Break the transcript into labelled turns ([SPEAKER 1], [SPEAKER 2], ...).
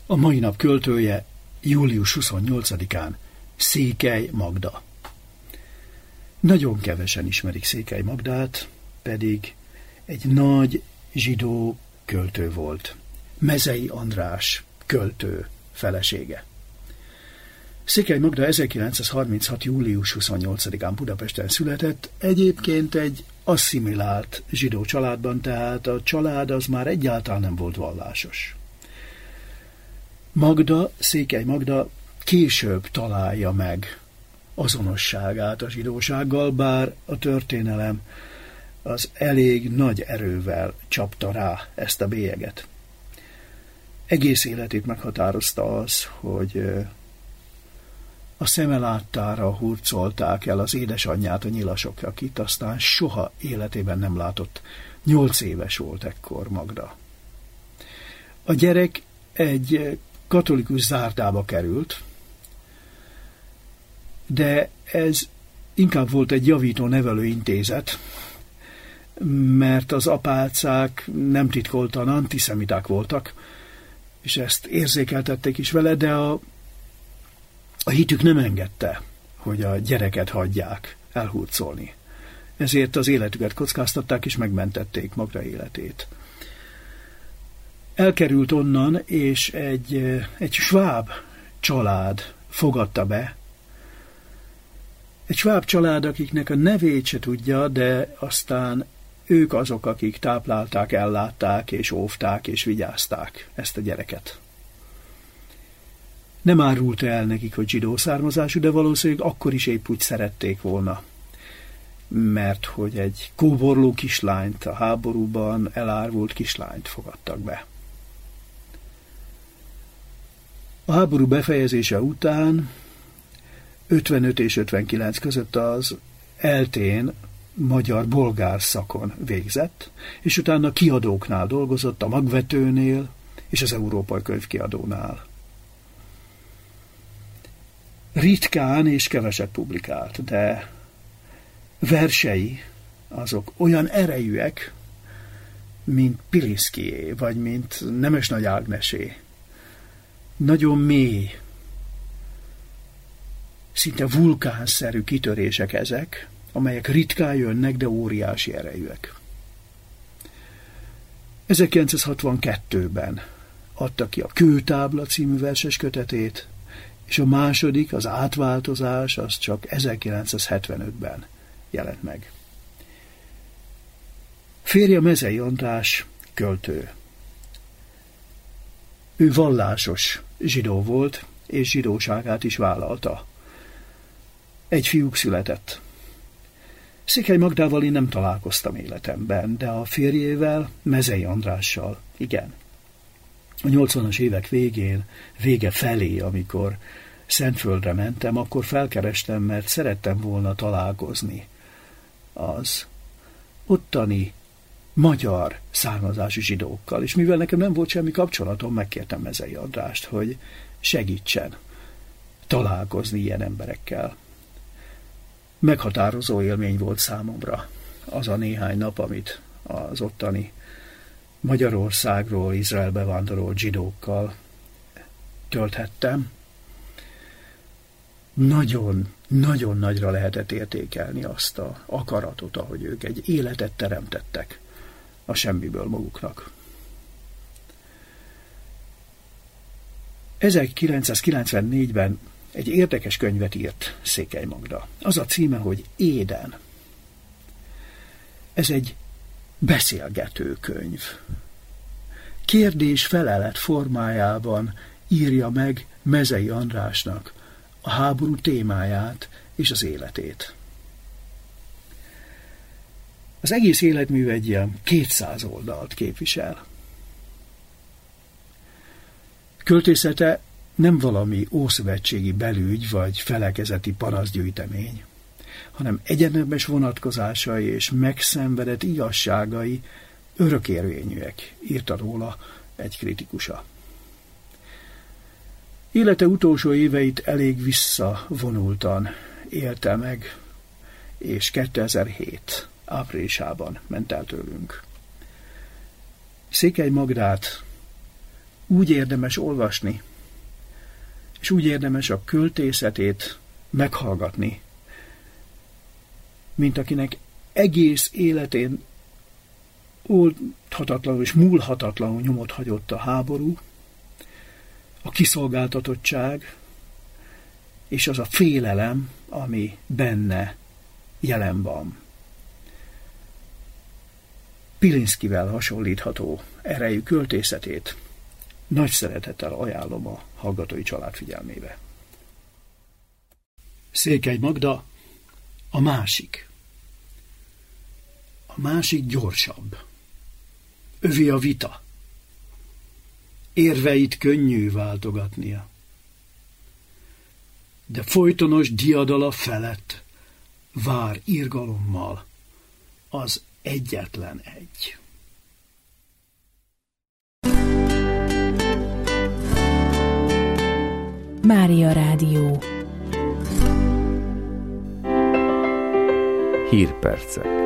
[SPEAKER 1] A mai nap költője július 28-án Székely Magda. Nagyon kevesen ismerik Székely Magdát, pedig egy nagy zsidó költő volt. Mezei András költő felesége. Székely Magda 1936. július 28-án Budapesten született, egyébként egy asszimilált zsidó családban, tehát a család az már egyáltalán nem volt vallásos. Székely Magda később találja meg azonosságát a zsidósággal, bár a történelem az elég nagy erővel csapta rá ezt a bélyeget. Egész életét meghatározta az, hogy a szeme láttára hurcolták el az édesanyját a nyilasok, akit aztán soha életében nem látott. 8 éves volt ekkor Magda. A gyerek egy katolikus zárdába került, de ez inkább volt egy javító nevelőintézet, mert az apácák nem titkoltan antiszemiták voltak, és ezt érzékeltették is vele, de a hitük nem engedte, hogy a gyereket hagyják elhurcolni. Ezért az életüket kockáztatták, és megmentették Magda életét. Elkerült onnan, és egy sváb család fogadta be. Egy sváb család, akiknek a nevét se tudja, de aztán ők azok, akik táplálták, ellátták, és óvták, és vigyázták ezt a gyereket. Nem árult el nekik, hogy zsidó származású, de valószínűleg akkor is épp úgy szerették volna. Mert hogy egy kóborló kislányt, a háborúban elárvult kislányt fogadtak be. A háború befejezése után 55 és 59 között az eltén magyar-bolgár szakon végzett, és utána kiadóknál dolgozott, a Magvetőnél és az Európai Könyvkiadónál. Ritkán és keveset publikált, de versei azok olyan erejűek, mint Pilinszkijé, vagy mint Nemes Nagy Ágnesé. Nagyon mély, szinte vulkánszerű kitörések ezek, amelyek ritkán jönnek, de óriási erejűek. 1962-ben adta ki a Kőtábla című verses kötetét, és a második, az Átváltozás, az csak 1975-ben jelent meg. Férje Mezei András költő. Ő vallásos zsidó volt, és zsidóságát is vállalta. Egy fiúk született. Székely Magdával én nem találkoztam életemben, de a férjével, Mezei Andrással, igen. A 80-as évek vége felé, amikor Szentföldre mentem, akkor felkerestem, mert szerettem volna találkozni az ottani magyar származású zsidókkal, és mivel nekem nem volt semmi kapcsolatom, megkértem Mezei Andrást, hogy segítsen találkozni ilyen emberekkel. Meghatározó élmény volt számomra az a néhány nap, amit az ottani Magyarországról Izraelbe vándorolt zsidókkal tölthettem. Nagyon, nagyon nagyra lehetett értékelni azt az akaratot, ahogy ők egy életet teremtettek a semmiből maguknak. 1994-ben egy érdekes könyvet írt Székely Magda. Az a címe, hogy Éden. Ez egy beszélgető könyv. Kérdés-felelet formájában írja meg Mezei Andrásnak a háború témáját és az életét. Az egész életmű egy ilyen 200 oldalt képvisel. Költészete nem valami ószövetségi belügy vagy felekezeti panaszgyűjtemény, hanem egyetemes vonatkozásai és megszenvedett igazságai örökérvényűek, írta róla egy kritikusa. Élete utolsó éveit elég visszavonultan élte meg, és 2007 áprilisában ment el tőlünk. Székely Magdát úgy érdemes olvasni, és úgy érdemes a költészetét meghallgatni, mint akinek egész életén oldhatatlanul és múlhatatlanul nyomot hagyott a háború, a kiszolgáltatottság, és az a félelem, ami benne jelen van. Pilinszkivel hasonlítható erejű költészetét nagy szeretettel ajánlom a hallgatói család figyelmébe. Székely Magda, a másik. A másik gyorsabb. Övé a vita. Érveit könnyű váltogatnia. De folytonos diadala felett vár irgalommal az egyetlen egy.
[SPEAKER 2] Mária Rádió.
[SPEAKER 3] Hírpercek.